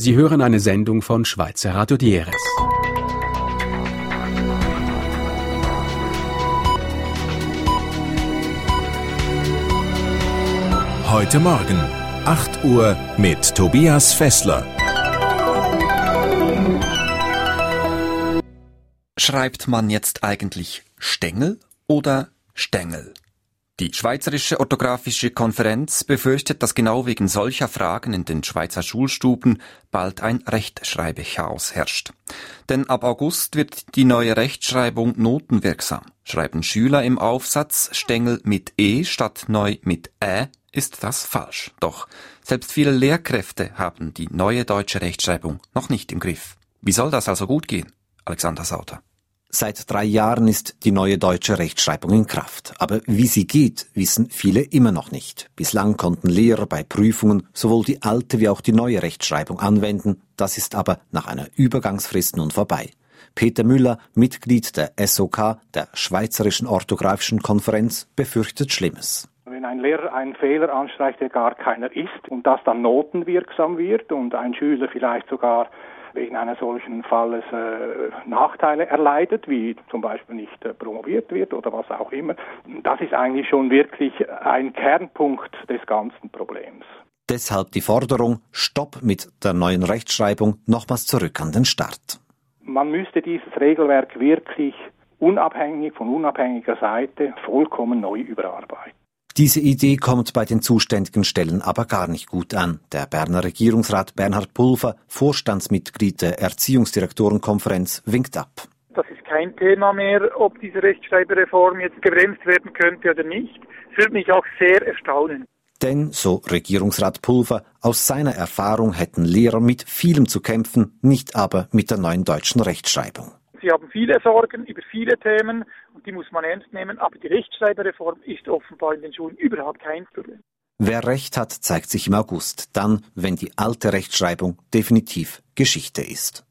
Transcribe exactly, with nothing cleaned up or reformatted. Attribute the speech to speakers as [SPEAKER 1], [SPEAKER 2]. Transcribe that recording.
[SPEAKER 1] Sie hören eine Sendung von Schweizer Radio Dieres.
[SPEAKER 2] Heute Morgen, acht Uhr mit Tobias Fessler.
[SPEAKER 3] Schreibt man jetzt eigentlich Stengel oder Stängel? Die Schweizerische Orthographische Konferenz befürchtet, dass genau wegen solcher Fragen in den Schweizer Schulstuben bald ein Rechtschreibechaos herrscht. Denn ab August wird die neue Rechtschreibung notenwirksam. Schreiben Schüler im Aufsatz Stängel mit E statt neu mit Ä, ist das falsch. Doch selbst viele Lehrkräfte haben die neue deutsche Rechtschreibung noch nicht im Griff. Wie soll das also gut gehen? Alexander Sauter.
[SPEAKER 4] Seit drei Jahren ist die neue deutsche Rechtschreibung in Kraft. Aber wie sie geht, wissen viele immer noch nicht. Bislang konnten Lehrer bei Prüfungen sowohl die alte wie auch die neue Rechtschreibung anwenden. Das ist aber nach einer Übergangsfrist nun vorbei. Peter Müller, Mitglied der S O K, der Schweizerischen Orthographischen Konferenz, befürchtet Schlimmes.
[SPEAKER 5] Wenn ein Lehrer einen Fehler anstreicht, der gar keiner ist, und das dann notenwirksam wird und ein Schüler vielleicht sogar wegen einer solchen Falles äh, Nachteile erleidet, wie zum Beispiel nicht äh, promoviert wird oder was auch immer. Das ist eigentlich schon wirklich ein Kernpunkt des ganzen Problems.
[SPEAKER 4] Deshalb die Forderung, Stopp mit der neuen Rechtschreibung, nochmals zurück an den Start.
[SPEAKER 5] Man müsste dieses Regelwerk wirklich unabhängig von unabhängiger Seite vollkommen neu überarbeiten.
[SPEAKER 4] Diese Idee kommt bei den zuständigen Stellen aber gar nicht gut an. Der Berner Regierungsrat Bernhard Pulver, Vorstandsmitglied der Erziehungsdirektorenkonferenz, winkt ab.
[SPEAKER 6] Das ist kein Thema mehr, ob diese Rechtschreibereform jetzt gebremst werden könnte oder nicht. Das würde mich auch sehr erstaunen.
[SPEAKER 4] Denn, so Regierungsrat Pulver, aus seiner Erfahrung hätten Lehrer mit vielem zu kämpfen, nicht aber mit der neuen deutschen Rechtschreibung.
[SPEAKER 6] Sie haben viele Sorgen über viele Themen und die muss man ernst nehmen, aber die Rechtschreibereform ist offenbar in den Schulen überhaupt kein Problem.
[SPEAKER 4] Wer Recht hat, zeigt sich im August, dann, wenn die alte Rechtschreibung definitiv Geschichte ist.